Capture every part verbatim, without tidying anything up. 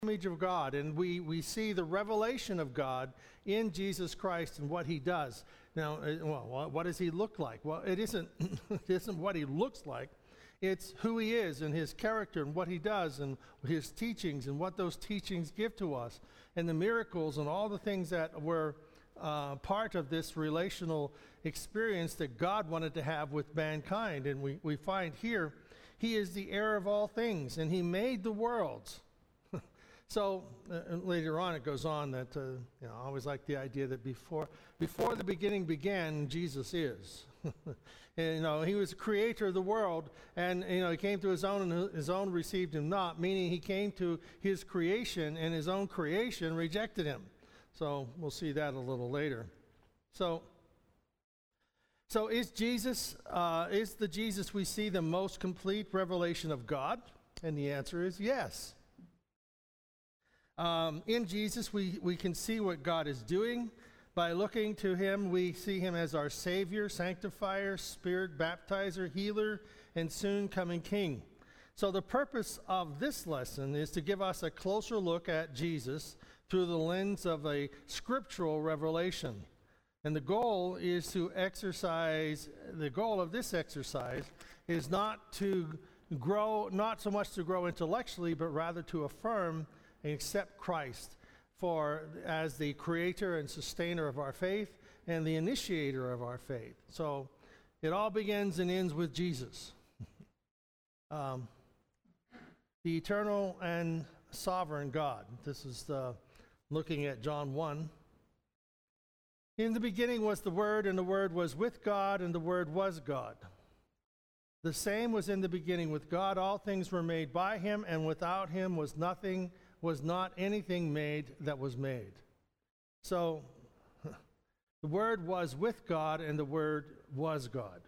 image of God, and we, we see the revelation of God in Jesus Christ and what he does. Now, uh, well, what does he look like? Well, it isn't, it isn't what he looks like. It's who he is and his character and what he does and his teachings and what those teachings give to us and the miracles and all the things that were uh, part of this relational experience that God wanted to have with mankind. And we, we find here, he is the heir of all things, and he made the worlds. So uh, later on it goes on that, uh, you know, I always like the idea that before before the beginning began, Jesus is. And, you know, he was the creator of the world, and, you know, he came to his own, and his own received him not, meaning he came to his creation, and his own creation rejected him. So we'll see that a little later. So, so is Jesus, uh, is the Jesus we see the most complete revelation of God? And the answer is yes. Um, in Jesus, we, we can see what God is doing. By looking to him, we see him as our Savior, Sanctifier, Spirit, Baptizer, Healer, and soon coming King. So the purpose of this lesson is to give us a closer look at Jesus through the lens of a scriptural revelation. And the goal is to exercise, the goal of this exercise is not to grow, not so much to grow intellectually, but rather to affirm and accept Christ for as the creator and sustainer of our faith and the initiator of our faith. So it all begins and ends with Jesus. um, the eternal and sovereign God. This is the, looking at John one. In the beginning was the Word, and the Word was with God, and the Word was God. The same was in the beginning with God. All things were made by him, and without him was nothing was not anything made that was made. So the Word was with God, and the Word was God.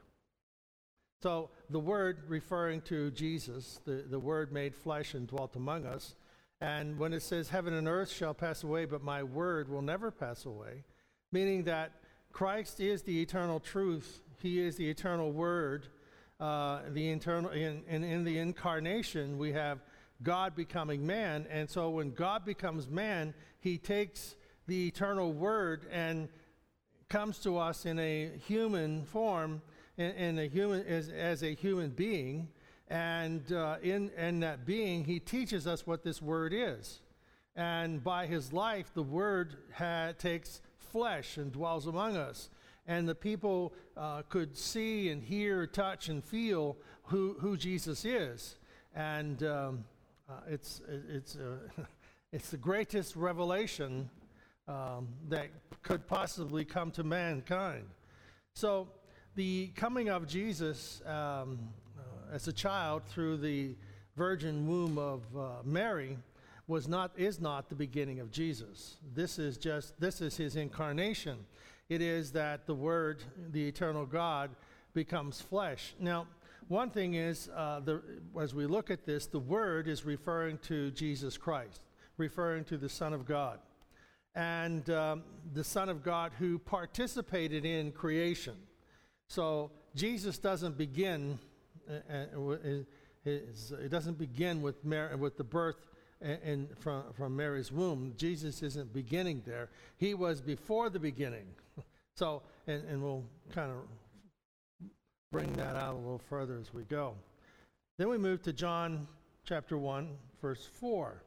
So the Word referring to Jesus, the, the Word made flesh and dwelt among us. And when it says heaven and earth shall pass away, but my word will never pass away, meaning that Christ is the eternal truth. He is the eternal Word. Uh, the internal, in, in, in the incarnation, we have God becoming man, and so when God becomes man, he takes the eternal Word and comes to us in a human form, in, in a human as, as a human being, and uh, in, in that being, he teaches us what this Word is. And by his life, the Word ha- takes flesh and dwells among us, and the people uh, could see and hear, touch, and feel who, who Jesus is. And um, Uh, it's it's uh, it's the greatest revelation um, that could possibly come to mankind. So the coming of Jesus um, uh, as a child through the virgin womb of uh, Mary was not is not the beginning of Jesus. This is just this is his incarnation. It is that the Word, the eternal God, becomes flesh. Now, one thing is, uh, the, as we look at this, the Word is referring to Jesus Christ, referring to the Son of God, and um, the Son of God who participated in creation. So Jesus doesn't begin, uh, uh, it doesn't begin with Mary, with the birth and, and from, from Mary's womb. Jesus isn't beginning there. He was before the beginning. So, and, and we'll kind of bring that out a little further as we go. Then we move to John chapter one, verse four.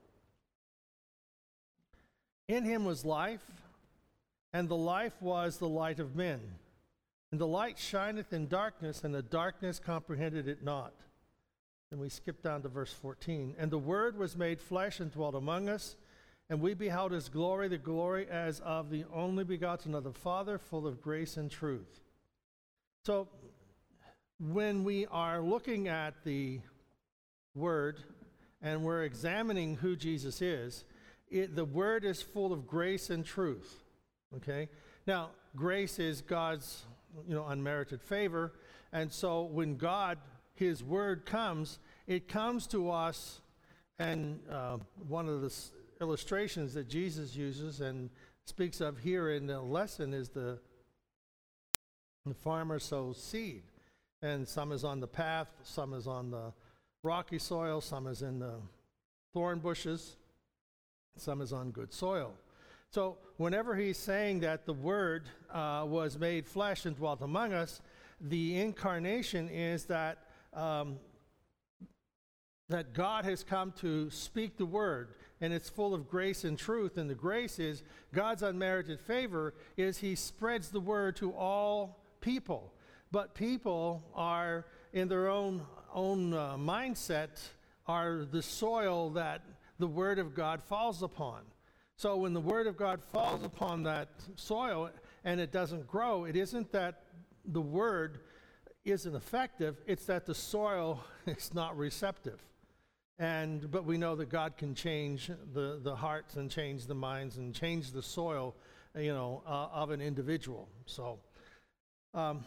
In him was life, and the life was the light of men. And the light shineth in darkness, and the darkness comprehended it not. Then we skip down to verse fourteen. And the Word was made flesh and dwelt among us, and we beheld his glory, the glory as of the only begotten of the Father, full of grace and truth. So, when we are looking at the Word and we're examining who Jesus is, it, the Word is full of grace and truth. Okay? Now, grace is God's, you know, unmerited favor, and so when God, his Word comes, it comes to us, and uh, one of the s- illustrations that Jesus uses and speaks of here in the lesson is the, the farmer sows seed. And some is on the path, some is on the rocky soil, some is in the thorn bushes. some is on good soil. So whenever he's saying that the Word uh, was made flesh and dwelt among us, the incarnation is that um, that God has come to speak the Word, and it's full of grace and truth. And the grace is God's unmerited favor is he spreads the Word to all people. But people are, in their own, own uh, mindset, are the soil that the Word of God falls upon. So when the Word of God falls upon that soil and it doesn't grow, it isn't that the Word isn't effective, it's that the soil is not receptive. And but we know that God can change the, the hearts and change the minds and change the soil, you know, uh, of an individual. So, um,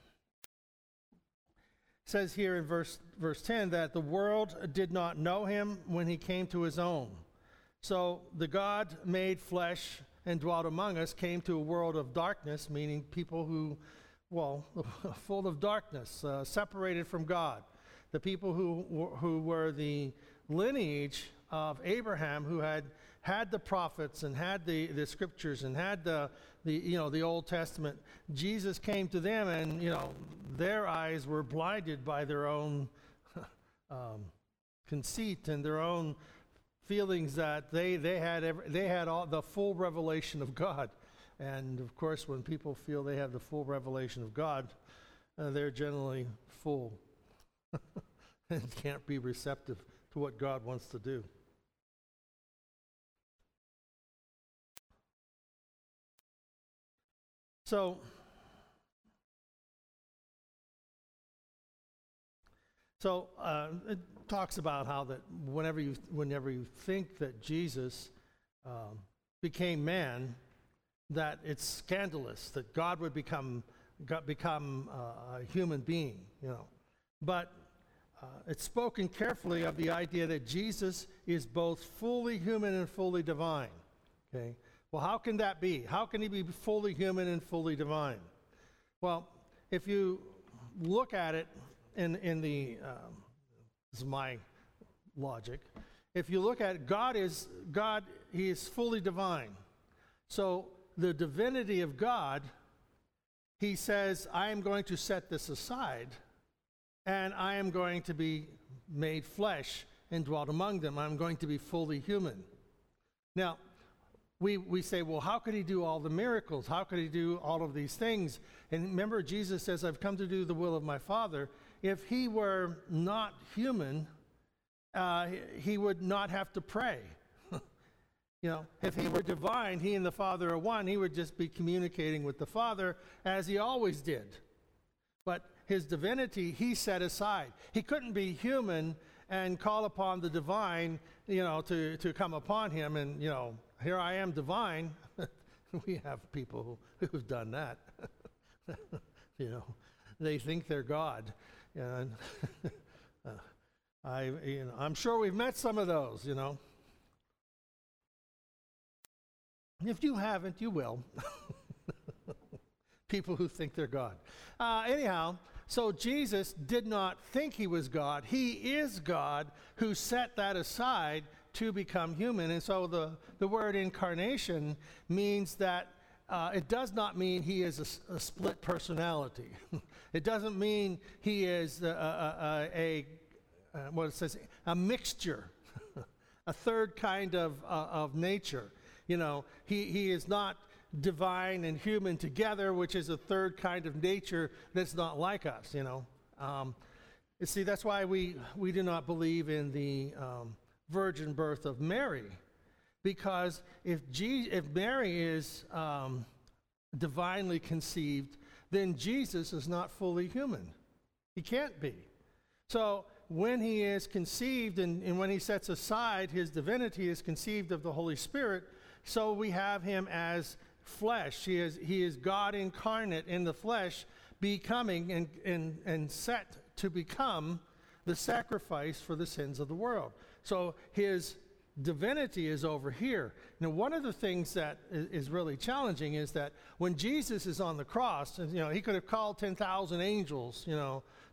it says here in verse verse ten that the world did not know him when he came to his own. So the God made flesh and dwelt among us came to a world of darkness, meaning people who, well, full of darkness, uh, separated from God. The people who who were the lineage of Abraham, who had had the prophets and had the, the scriptures and had the the you know the Old Testament. Jesus came to them, and you know their eyes were blinded by their own um, conceit and their own feelings that they they had every, they had all the full revelation of God. And of course, when people feel they have the full revelation of God, uh, they're generally full and can't be receptive to what God wants to do. So, so uh, it talks about how that whenever you whenever you think that Jesus um, became man, that it's scandalous that God would become got become uh, a human being, you know. But uh, it's spoken carefully of the idea that Jesus is both fully human and fully divine. Okay. Well, how can that be? How can he be fully human and fully divine? Well, if you look at it in in the um, this is my logic. If you look at it, God is God. He is fully divine. So the divinity of God, he says, I am going to set this aside, and I am going to be made flesh and dwelt among them. I'm going to be fully human. Now, we, we say, well, how could he do all the miracles? How could he do all of these things? And remember, Jesus says, I've come to do the will of my Father. If he were not human, uh, he would not have to pray. You know, if he were divine, he and the Father are one, he would just be communicating with the Father as he always did. But his divinity, he set aside. He couldn't be human and call upon the divine, you know, to, to come upon him and, you know, here I am divine. We have people who, who've done that. You know, they think they're God. And uh, I, you know, I'm sure we've met some of those, you know. If you haven't, you will. People who think they're God. Uh, anyhow, so Jesus did not think he was God. He is God who set that aside to become human. And so the, the word incarnation means that uh, it does not mean he is a, a split personality. It doesn't mean he is a, a, a, a uh, what it says, a mixture, a third kind of, uh, of nature. You know, he, he is not divine and human together, which is a third kind of nature that's not like us, you know. Um, you see, that's why we, we do not believe in the um, virgin birth of Mary. Because if, Je- if Mary is um, divinely conceived, then Jesus is not fully human. He can't be. So when he is conceived and, and when he sets aside his divinity, is conceived of the Holy Spirit, so we have him as flesh. He is, he is God incarnate in the flesh, becoming and, and, and set to become the sacrifice for the sins of the world. So his divinity is over here. Now, one of the things that is, is really challenging is that when Jesus is on the cross, and, you know, he could have called ten thousand angels, you know,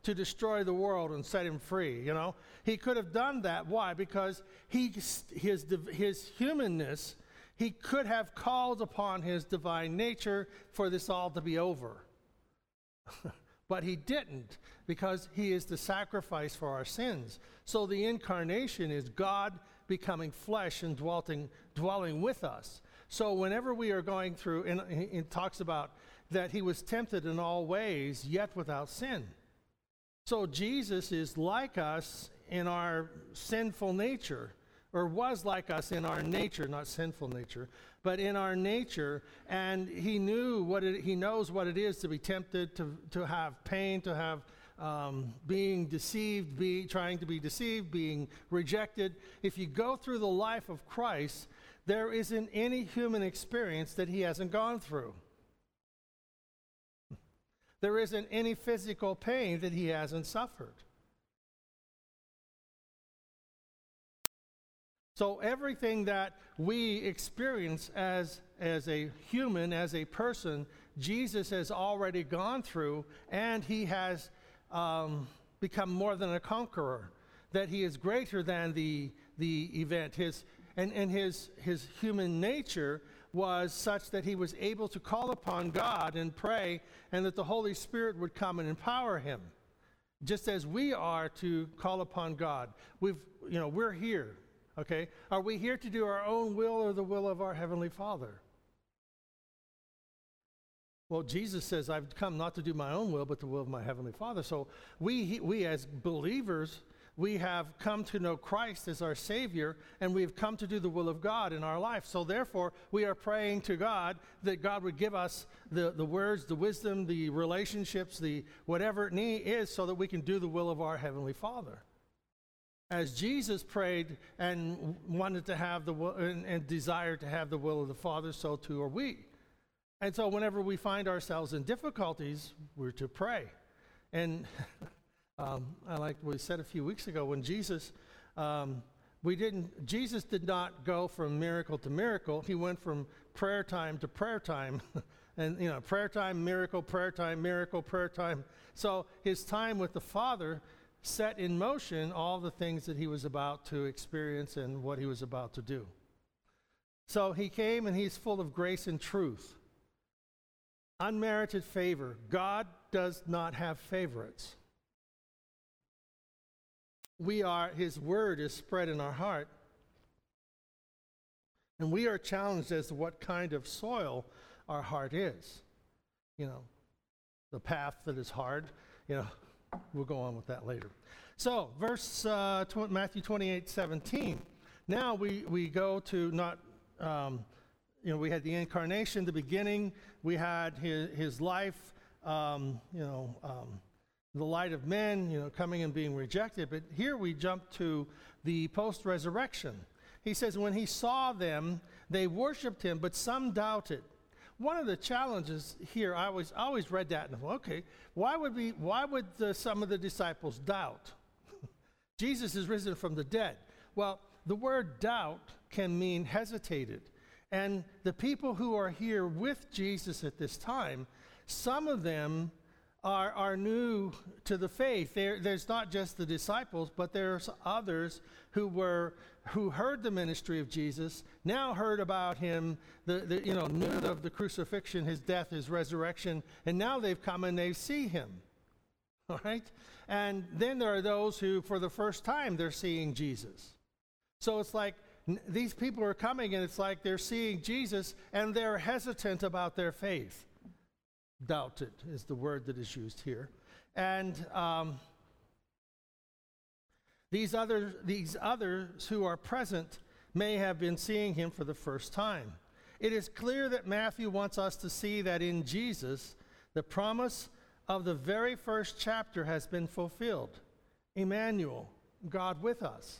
to destroy the world and set him free, you know. He could have done that. Why? Because he, his, his humanness, he could have called upon his divine nature for this all to be over. But he didn't, because he is the sacrifice for our sins. So the incarnation is God becoming flesh and dwelling, dwelling with us. So whenever we are going through, and it talks about that he was tempted in all ways, yet without sin. So Jesus is like us in our sinful nature, or was like us in our nature, not sinful nature, but in our nature, and he knew what it, he knows what it is to be tempted, to, to have pain, to have um, being deceived, be, trying to be deceived, being rejected. If you go through the life of Christ, there isn't any human experience that he hasn't gone through. There isn't any physical pain that he hasn't suffered. So everything that we experience as, as a human, as a person, Jesus has already gone through, and he has um, become more than a conqueror, that he is greater than the, the event. His, and and his, his human nature was such that he was able to call upon God and pray, and that the Holy Spirit would come and empower him, just as we are to call upon God. We've, you know, we're here. Okay, are we here to do our own will or the will of our Heavenly Father? Well, Jesus says, I've come not to do my own will, but the will of my Heavenly Father. So we, we as believers, we have come to know Christ as our Savior, and we've come to do the will of God in our life. So therefore, we are praying to God that God would give us the, the words, the wisdom, the relationships, the whatever it need is, so that we can do the will of our Heavenly Father. As Jesus prayed and wanted to have the and, and desired to have the will of the Father, so too are we. And so whenever we find ourselves in difficulties, we're to pray. And um, I like what we said a few weeks ago, when Jesus, um, we didn't, Jesus did not go from miracle to miracle. He went from prayer time to prayer time. And, you know, prayer time, miracle, prayer time, miracle, prayer time. So his time with the Father set in motion all the things that he was about to experience and what he was about to do. So he came, and he's full of grace and truth. Unmerited favor. God does not have favorites. We are, his word is spread in our heart, and we are challenged as to what kind of soil our heart is. You know, the path that is hard, you know, we'll go on with that later. So, verse uh, tw- Matthew twenty-eight seventeen. Now we, we go to not, um, you know, we had the incarnation, the beginning. We had his, his life, um, you know, um, the light of men, you know, coming and being rejected. But here we jump to the post-resurrection. He says, when he saw them, they worshiped him, but some doubted. One of the challenges here, I always always read that and thought, okay, why would we? Why would the, some of the disciples doubt? Jesus is risen from the dead. Well, the word doubt can mean hesitated, and the people who are here with Jesus at this time, some of them are are new to the faith. There, there's not just the disciples, but there's others who were who heard the ministry of Jesus, now heard about him, the, the you know, knew of the crucifixion, his death, his resurrection, and now they've come and they see him. All right? And then there are those who, for the first time, they're seeing Jesus. So it's like n- these people are coming, and it's like they're seeing Jesus, and they're hesitant about their faith. Doubted is the word that is used here. And um, These others, these others who are present may have been seeing him for the first time. It is clear that Matthew wants us to see that in Jesus, the promise of the very first chapter has been fulfilled. Emmanuel, God with us.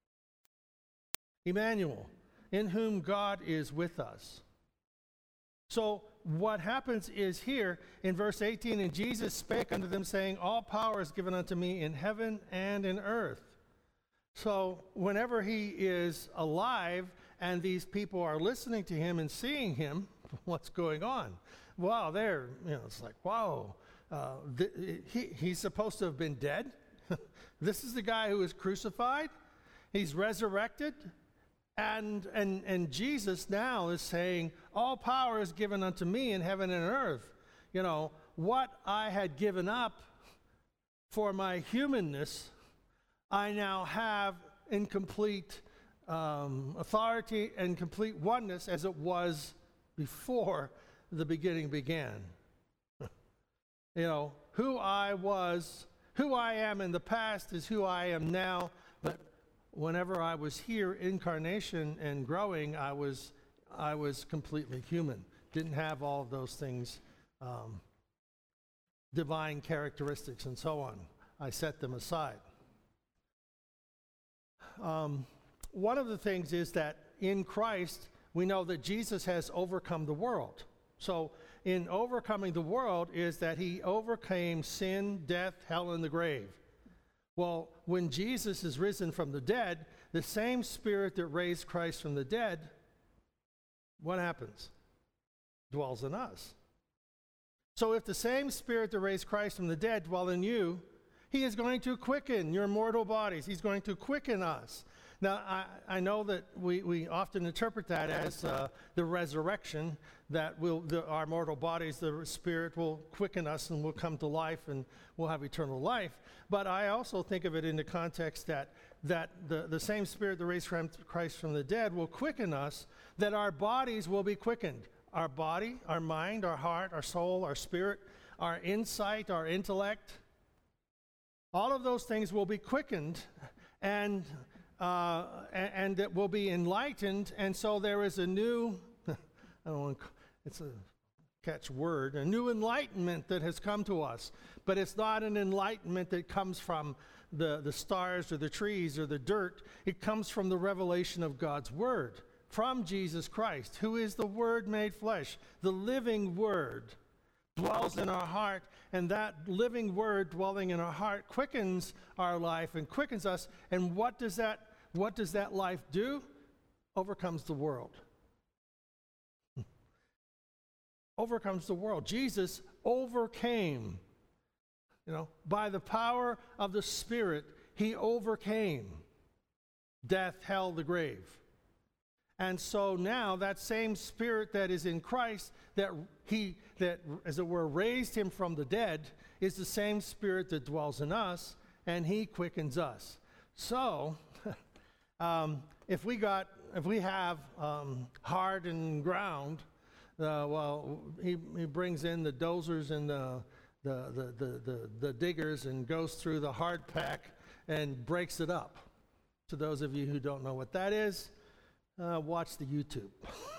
Emmanuel, in whom God is with us. So what happens is here in verse eighteen, and Jesus spake unto them, saying, all power is given unto me in heaven and in earth. So whenever he is alive and these people are listening to him and seeing him, what's going on? Wow, they're, you know, it's like, wow, uh, th- he, he's supposed to have been dead. This is the guy who was crucified. He's resurrected. And, and, and Jesus now is saying, all power is given unto me in heaven and earth. You know, what I had given up for my humanness, I now have in complete um, authority and complete oneness as it was before the beginning began. You know, who I was, who I am in the past is who I am now, but whenever I was here, incarnation and growing, I was, I was completely human. Didn't have all of those things, um, divine characteristics and so on. I set them aside. Um, one of the things is that in Christ, we know that Jesus has overcome the world. So in overcoming the world is that he overcame sin, death, hell, and the grave. Well, when Jesus is risen from the dead, the same Spirit that raised Christ from the dead, what happens? Dwells in us. So if the same Spirit that raised Christ from the dead dwell in you, he is going to quicken your mortal bodies. He's going to quicken us. Now, I, I know that we, we often interpret that as uh, the resurrection, that we'll, the, our mortal bodies, the Spirit will quicken us and we'll come to life and we'll have eternal life. But I also think of it in the context that, that the, the same Spirit that raised Christ from the dead will quicken us, that our bodies will be quickened. Our body, our mind, our heart, our soul, our spirit, our insight, our intellect, all of those things will be quickened and Uh, and, and it will be enlightened, and so there is a new, I don't want to, it's a catch word, a new enlightenment that has come to us. But it's not an enlightenment that comes from the, the stars or the trees or the dirt. It comes from the revelation of God's Word, from Jesus Christ, who is the Word made flesh. The living Word dwells in our heart, and that living Word dwelling in our heart quickens our life and quickens us. And what does that What does that life do? Overcomes the world. Overcomes the world. Jesus overcame, you know, by the power of the Spirit, he overcame death, hell, the grave. And so now that same Spirit that is in Christ, that he, that as it were, raised him from the dead, is the same Spirit that dwells in us, and he quickens us. So, Um, if we got, if we have um, hardened ground, uh, well, he, he brings in the dozers and the the, the the the the diggers and goes through the hard pack and breaks it up. To those of you who don't know what that is, uh, watch the YouTube.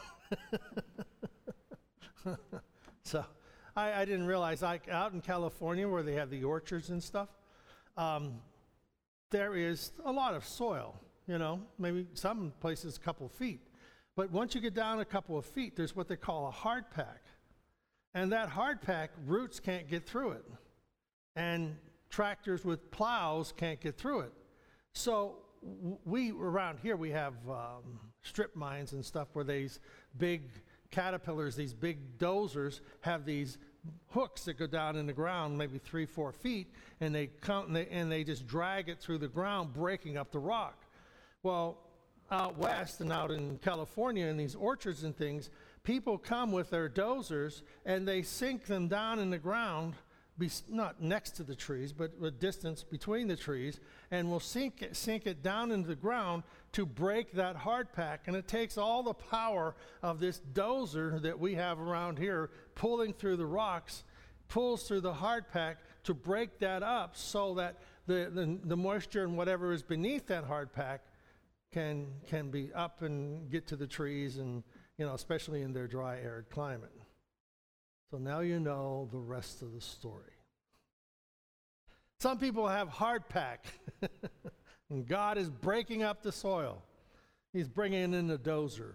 So, I, I didn't realize, like out in California where they have the orchards and stuff, um, there is a lot of soil. You know, maybe some places a couple of feet. But once you get down a couple of feet, there's what they call a hard pack. And that hard pack, roots can't get through it. And tractors with plows can't get through it. So we, around here, we have um, strip mines and stuff where these big caterpillars, these big dozers, have these hooks that go down in the ground maybe three, four feet, and they come and they, and they just drag it through the ground, breaking up the rock. Well, out west and out in California in these orchards and things, people come with their dozers and they sink them down in the ground, be, not next to the trees, but a distance between the trees, and will sink it, sink it down into the ground to break that hard pack. And it takes all the power of this dozer that we have around here pulling through the rocks, pulls through the hard pack to break that up so that the, the, the moisture and whatever is beneath that hard pack can can be up and get to the trees, and you know, especially in their dry, arid climate. So now you know the rest of the story. Some people have hard pack, and God is breaking up the soil. He's bringing in the dozer.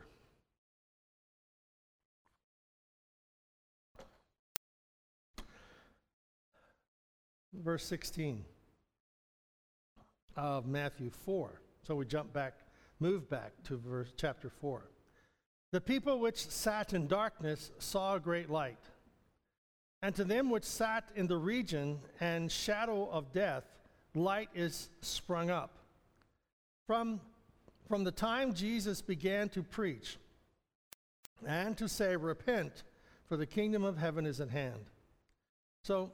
Verse sixteen of Matthew four. So we jump back, move back to verse chapter four. The people which sat in darkness saw a great light. And to them which sat in the region and shadow of death, light is sprung up. From, from the time Jesus began to preach and to say, repent, for the kingdom of heaven is at hand. So,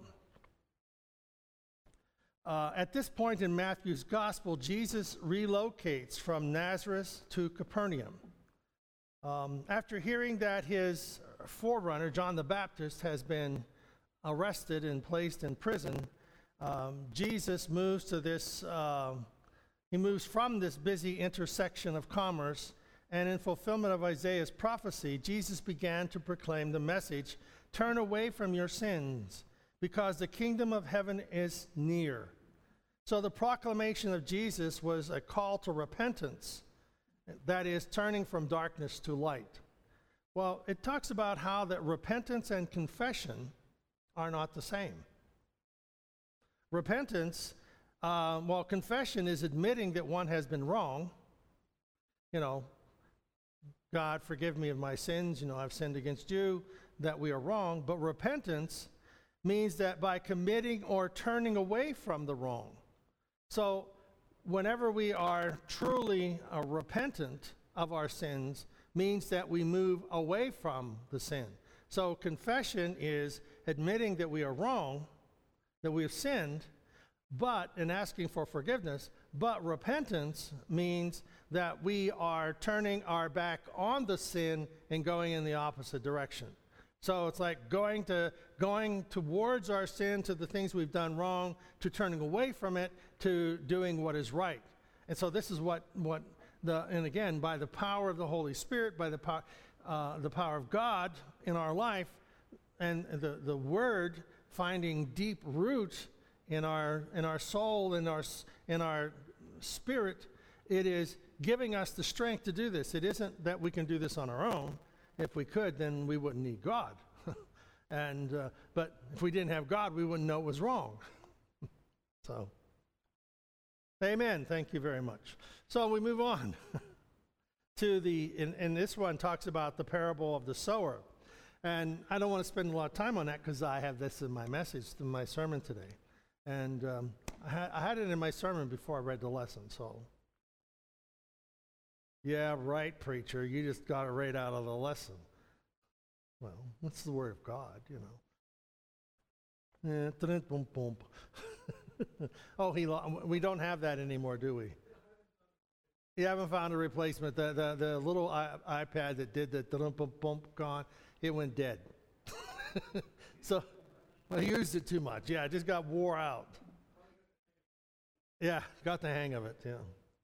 uh, at this point in Matthew's gospel, Jesus relocates from Nazareth to Capernaum. Um, after hearing that his forerunner, John the Baptist, has been arrested and placed in prison, um, Jesus moves to this, uh, he moves from this busy intersection of commerce, and in fulfillment of Isaiah's prophecy, Jesus began to proclaim the message, turn away from your sins, because the kingdom of heaven is near. So the proclamation of Jesus was a call to repentance, that is, turning from darkness to light. Well, it talks about how that repentance and confession are not the same. Repentance, uh, well, confession is admitting that one has been wrong. You know, God, forgive me of my sins. You know, I've sinned against you, that we are wrong. But repentance means that by committing or turning away from the wrong. So whenever we are truly uh, repentant of our sins, means that we move away from the sin. So confession is admitting that we are wrong, that we have sinned, but in asking for forgiveness. But repentance means that we are turning our back on the sin and going in the opposite direction. So it's like going to going towards our sin, to the things we've done wrong, to turning away from it, to doing what is right. And so this is what what the and again, by the power of the Holy Spirit, by the power uh, the power of God in our life, and the the Word finding deep root in our in our soul, in our in our spirit, it is giving us the strength to do this. It isn't that we can do this on our own. If we could, then we wouldn't need God. and uh, but if we didn't have God, we wouldn't know it was wrong. So, amen. Thank you very much. So we move on to the, and, and this one talks about the parable of the sower. And I don't want to spend a lot of time on that because I have this in my message, in my sermon today. And um, I, ha- I had it in my sermon before I read the lesson, so. Yeah, right, preacher. You just got it right out of the lesson. Well, that's the word of God, you know. Eh, dun, boom, boom. oh, he. Lo- we don't have that anymore, do we? You haven't found a replacement. The the, the little I- iPad that did the dun, boom, boom, gone. It went dead. so I used it too much. Yeah, it just got wore out. Yeah, got the hang of it. Yeah.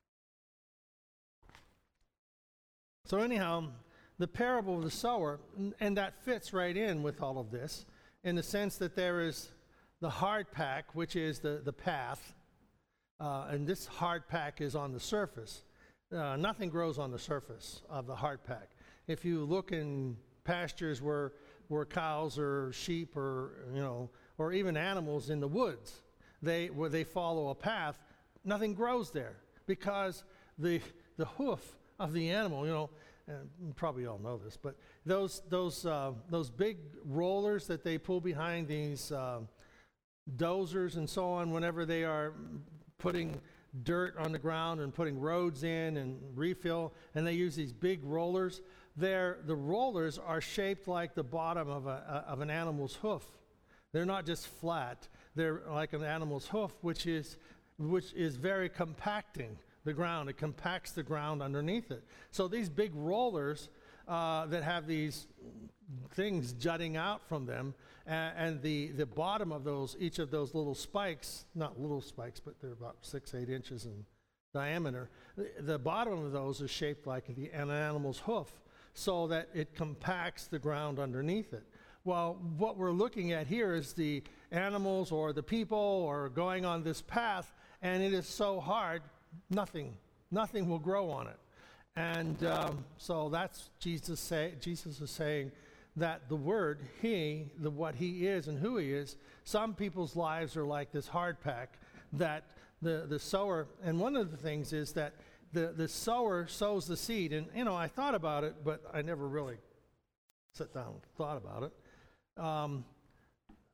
So anyhow, the parable of the sower, and that fits right in with all of this, in the sense that there is the hard pack, which is the, the path, uh, and this hard pack is on the surface. Uh, nothing grows on the surface of the hard pack. If you look in pastures where, where cows or sheep or, you know, or even animals in the woods, they, where they follow a path, nothing grows there because the, the hoof of the animal, you know, and you probably all know this, but those those uh, those big rollers that they pull behind these uh, dozers and so on, whenever they are putting dirt on the ground and putting roads in and refill, and they use these big rollers. They're, the rollers are shaped like the bottom of a of an animal's hoof. They're not just flat. They're like an animal's hoof, which is which is very compacting the ground. It compacts the ground underneath it. So these big rollers uh, that have these things jutting out from them, and, and the, the bottom of those, each of those little spikes, not little spikes, but they're about six, eight inches in diameter, the, the bottom of those is shaped like the, an animal's hoof, so that it compacts the ground underneath it. Well, what we're looking at here is the animals or the people are going on this path, and it is so hard, Nothing, nothing will grow on it. And um, so that's Jesus say, Jesus is saying that the Word, He, the what He is and who He is, some people's lives are like this hard pack that the, the sower, and one of the things is that the, the sower sows the seed. And, you know, I thought about it, but I never really sat down and thought about it. Um,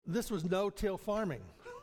this was no-till farming.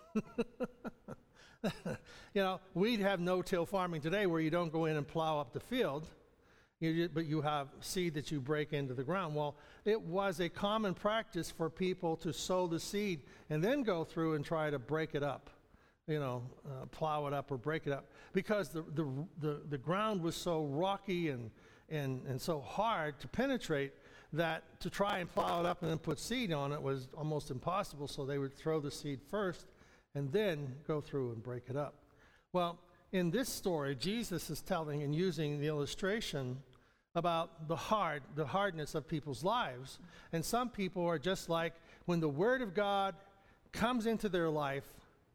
You know, we'd have no-till farming today where you don't go in and plow up the field, you, but you have seed that you break into the ground. Well, it was a common practice for people to sow the seed and then go through and try to break it up, you know, uh, plow it up or break it up, because the, the, the, the ground was so rocky and, and, and so hard to penetrate that to try and plow it up and then put seed on it was almost impossible. So they would throw the seed first and then go through and break it up. Well, in this story, Jesus is telling and using the illustration about the hard, the hardness of people's lives. And some people are just like, when the Word of God comes into their life,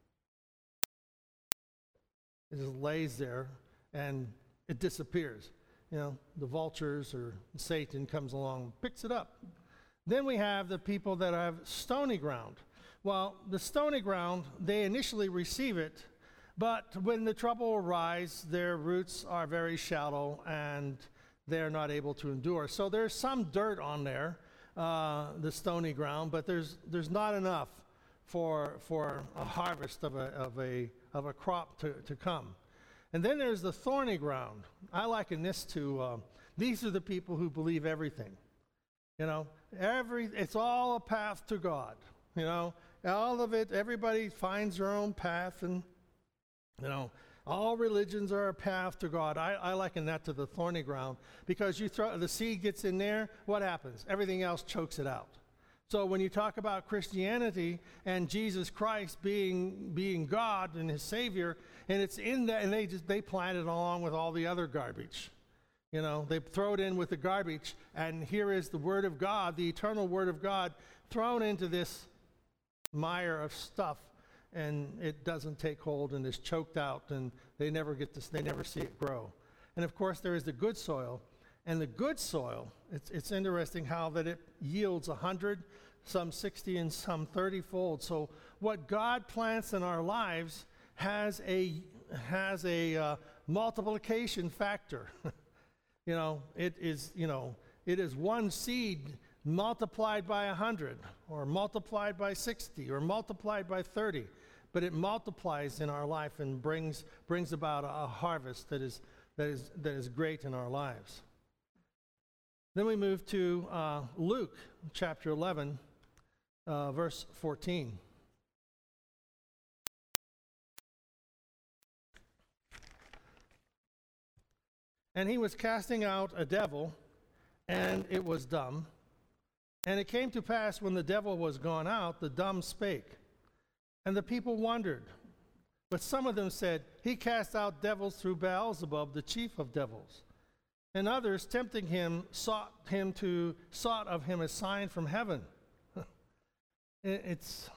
it just lays there and it disappears. You know, the vultures or Satan comes along, picks it up. Then we have the people that have stony ground. Well, the stony ground, they initially receive it, but when the trouble arises, their roots are very shallow and they're not able to endure. So there's some dirt on there, uh, the stony ground, but there's there's not enough for for a harvest of a of a of a crop to, to come. And then there's the thorny ground. I liken this to uh, these are the people who believe everything. You know, every it's all a path to God. You know, all of it. Everybody finds their own path, and you know, all religions are a path to God. I, I liken that to the thorny ground, because you throw the seed gets in there. What happens? Everything else chokes it out. So when you talk about Christianity and Jesus Christ being being God and His Savior, and it's in that, and they just they plant it along with all the other garbage. You know, they throw it in with the garbage, and here is the Word of God, the eternal Word of God, thrown into this mire of stuff, and it doesn't take hold and is choked out, and they never get this, they never see it grow. And of course, there is the good soil, and the good soil, it's it's interesting how that it yields a hundred, some sixty, and some thirty fold. So what God plants in our lives has a has a uh, multiplication factor. You know, it is, you know, it is one seed multiplied by a hundred, or multiplied by sixty, or multiplied by thirty, but it multiplies in our life and brings brings about a, a harvest that is that is that is great in our lives. Then we move to uh, Luke chapter eleven, uh, verse fourteen. And he was casting out a devil, and it was dumb. And it came to pass, when the devil was gone out, the dumb spake. And the people wondered. But some of them said, He cast out devils through Beelzebub, the chief of devils. And others, tempting him, sought him to sought of him a sign from heaven. It's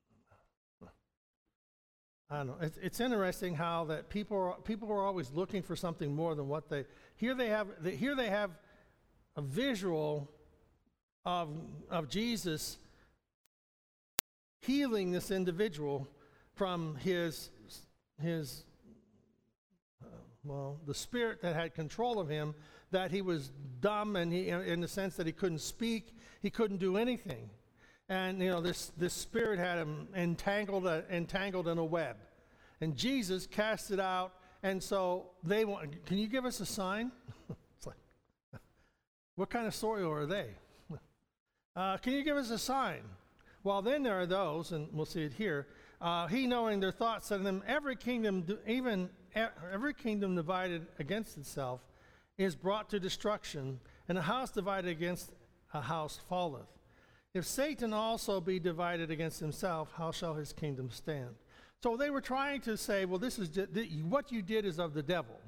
I don't know. It's, it's interesting how that people are, people are always looking for something more than what they here they have. Here they have a visual of of Jesus healing this individual from his his uh, well the spirit that had control of him, that he was dumb, and he, in the sense that he couldn't speak, he couldn't do anything. And, you know, this, this spirit had him entangled, uh, entangled in a web. And Jesus cast it out. And so they want, can you give us a sign? It's like, what kind of soil are they? Uh, can you give us a sign? Well, then there are those, and we'll see it here. Uh, he, knowing their thoughts, said to them, every kingdom, even every kingdom divided against itself is brought to destruction, and a house divided against a house falleth. If Satan also be divided against himself, how shall his kingdom stand? So they were trying to say, well, this is just, what you did is of the devil.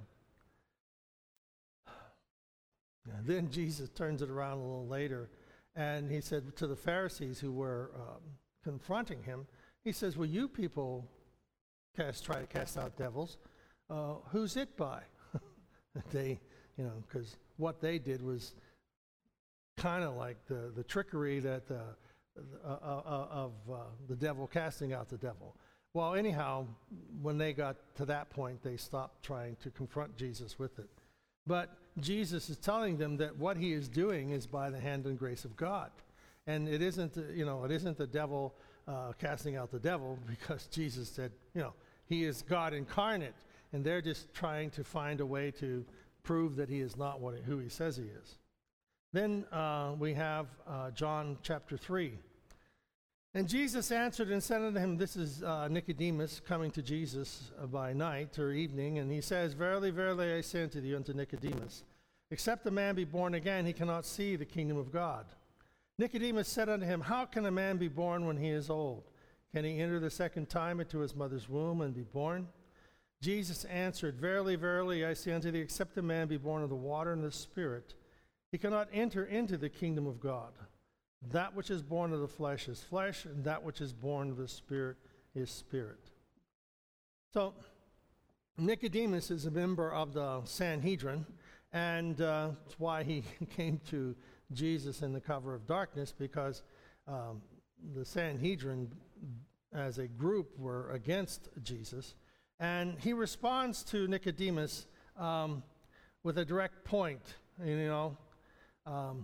And then Jesus turns it around a little later, and he said to the Pharisees who were um, confronting him, he says, well, you people cast, try to cast out devils. Uh, who's it by? They, you know, because what they did was kind of like the, the trickery that uh, uh, uh, of uh, the devil casting out the devil. Well, anyhow, when they got to that point, they stopped trying to confront Jesus with it. But Jesus is telling them that what he is doing is by the hand and grace of God. And it isn't, you know, it isn't the devil uh, casting out the devil, because Jesus said, you know, he is God incarnate, and they're just trying to find a way to prove that he is not what who he says he is. Then uh, we have uh, John chapter three. And Jesus answered and said unto him, this is uh, Nicodemus coming to Jesus uh, by night or evening, and he says, Verily, verily, I say unto thee, unto Nicodemus, except a man be born again, he cannot see the kingdom of God. Nicodemus said unto him, How can a man be born when he is old? Can he enter the second time into his mother's womb and be born? Jesus answered, Verily, verily, I say unto thee, except a man be born of the water and the Spirit, he cannot enter into the kingdom of God. That which is born of the flesh is flesh, and that which is born of the Spirit is spirit. So, Nicodemus is a member of the Sanhedrin, and uh, that's why he came to Jesus in the cover of darkness, because um, the Sanhedrin as a group were against Jesus. And he responds to Nicodemus um, with a direct point, you know. Um,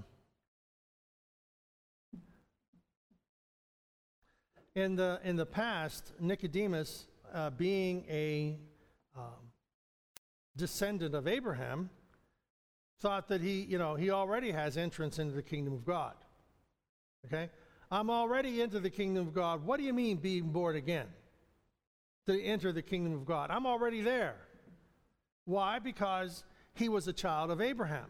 in the in the past, Nicodemus, uh, being a um, descendant of Abraham, thought that he, you know, he already has entrance into the kingdom of God. Okay? I'm already into the kingdom of God. What do you mean being born again? To enter the kingdom of God. I'm already there. Why? Because he was a child of Abraham,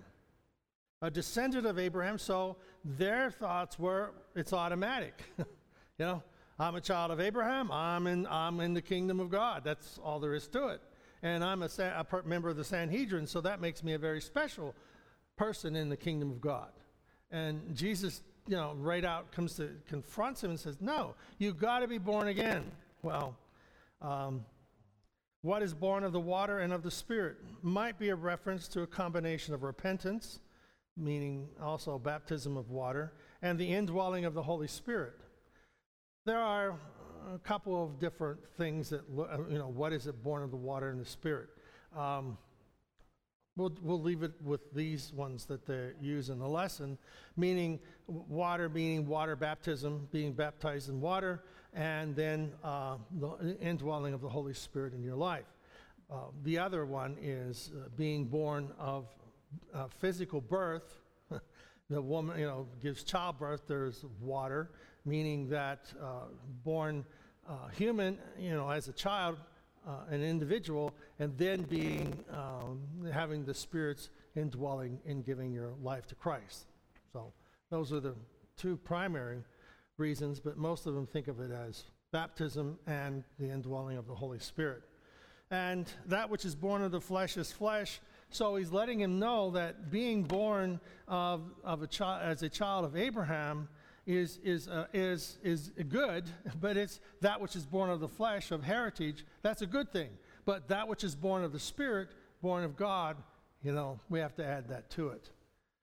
a descendant of Abraham, so their thoughts were, it's automatic. You know, I'm a child of Abraham, I'm in, I'm in the kingdom of God. That's all there is to it. And I'm a, a member of the Sanhedrin, so that makes me a very special person in the kingdom of God. And Jesus, you know, right out comes to, confronts him and says, no, you've got to be born again. Well, um, what is born of the water and of the Spirit might be a reference to a combination of repentance, meaning also baptism of water, and the indwelling of the Holy Spirit. There are a couple of different things that, you know, what is it born of the water and the Spirit? Um, we'll, we'll leave it with these ones that they use in the lesson, meaning water, meaning water baptism, being baptized in water, and then uh, the indwelling of the Holy Spirit in your life. Uh, the other one is uh, being born of uh, physical birth. The woman, you know, gives childbirth, there's water, meaning that uh, born uh, human, you know, as a child, uh, an individual, and then being, um, having the Spirit's indwelling in giving your life to Christ. So those are the two primary reasons, but most of them think of it as baptism and the indwelling of the Holy Spirit. And that which is born of the flesh is flesh. So he's letting him know that being born of, of a child as a child of Abraham is is uh, is is good, but it's that which is born of the flesh, of heritage, that's a good thing. But that which is born of the Spirit, born of God, you know, we have to add that to it.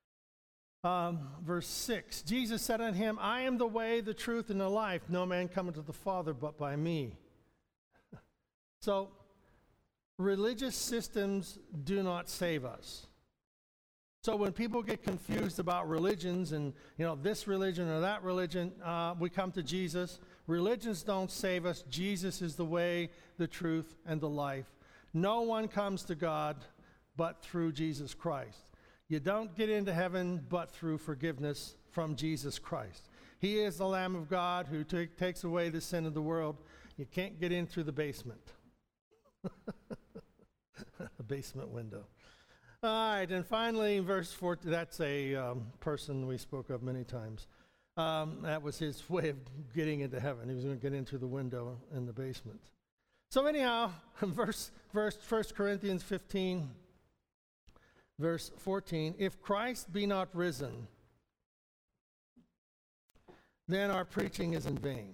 Um, verse six, Jesus said unto him, I am the way, the truth, and the life. No man cometh to the Father but by me. So, religious systems do not save us. So when people get confused about religions and, you know, this religion or that religion, uh, we come to Jesus. Religions don't save us. Jesus is the way, the truth, and the life. No one comes to God but through Jesus Christ. You don't get into heaven but through forgiveness from Jesus Christ. He is the Lamb of God who t- takes away the sin of the world. You can't get in through the basement. A basement window. All right, and finally, verse four, that's a um, person we spoke of many times. Um, that was his way of getting into heaven. He was going to get in through the window in the basement. So anyhow, verse, verse First Corinthians fifteen, verse fourteen, if Christ be not risen, then our preaching is in vain.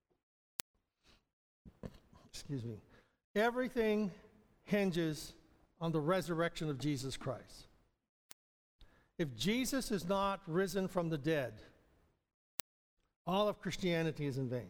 Excuse me. Everything hinges on the resurrection of Jesus Christ. If Jesus is not risen from the dead, all of Christianity is in vain.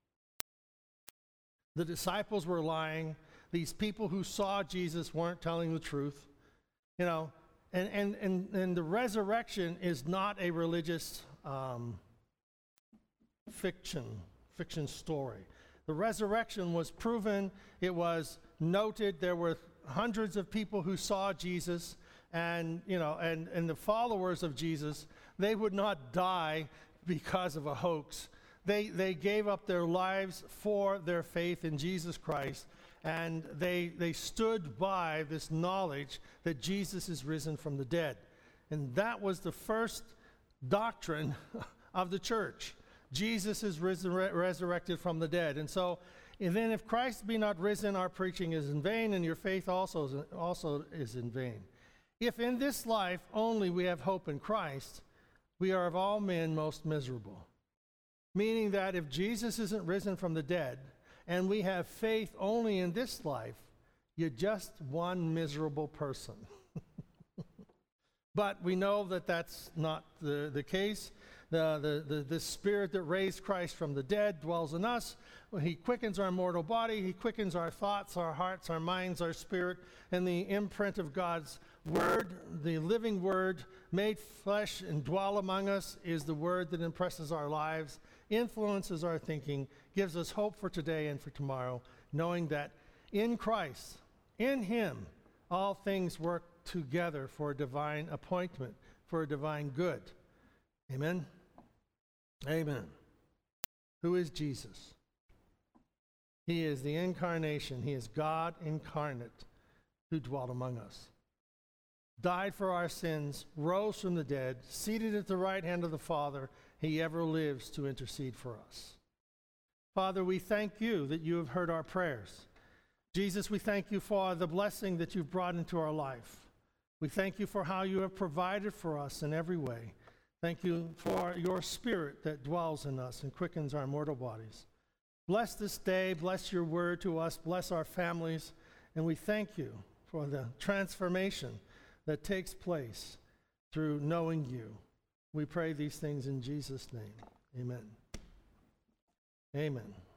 The disciples were lying. These people who saw Jesus weren't telling the truth. You know, and, and, and, and the resurrection is not a religious um, fiction, fiction story. The resurrection was proven. It was noted. There were hundreds of people who saw Jesus, and you know, and, and the followers of Jesus, they would not die because of a hoax. They they gave up their lives for their faith in Jesus Christ, and they they stood by this knowledge that Jesus is risen from the dead. And that was the first doctrine of the church. Jesus is risen, re- resurrected from the dead. And so, and then if Christ be not risen, our preaching is in vain, and your faith also is, also is in vain. If in this life only we have hope in Christ, we are of all men most miserable. Meaning that if Jesus isn't risen from the dead, and we have faith only in this life, you're just one miserable person. But we know that that's not the, the case. The, the, the, the Spirit that raised Christ from the dead dwells in us. He quickens our mortal body. He quickens our thoughts, our hearts, our minds, our spirit. And the imprint of God's Word, the living Word, made flesh and dwell among us, is the Word that impresses our lives, influences our thinking, gives us hope for today and for tomorrow, knowing that in Christ, in Him, all things work together for a divine appointment, for a divine good. Amen? Amen. Who is Jesus? He is the incarnation. He is God incarnate who dwelt among us. Died for our sins, rose from the dead, seated at the right hand of the Father. He ever lives to intercede for us. Father, we thank you that you have heard our prayers. Jesus, we thank you for the blessing that you've brought into our life. We thank you for how you have provided for us in every way. Thank you for your Spirit that dwells in us and quickens our mortal bodies. Bless this day, bless your word to us, bless our families, and we thank you for the transformation that takes place through knowing you. We pray these things in Jesus' name. Amen. Amen.